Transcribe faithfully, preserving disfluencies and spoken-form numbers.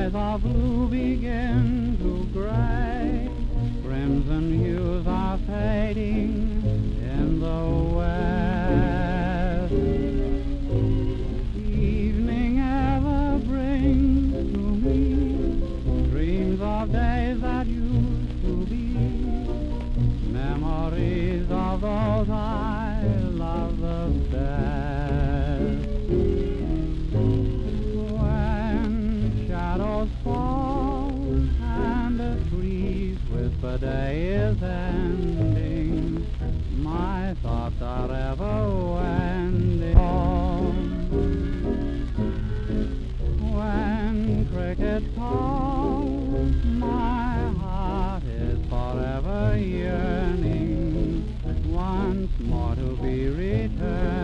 skies of blue begin to gray, crimson hues are fading in the west. Evening ever brings to me dreams of days that used to be, memories of those I love the best. When shadows fall and the trees whisper day is ending, my thoughts are ever wending home. When crickets call, my heart is forever yearning once more to be returned.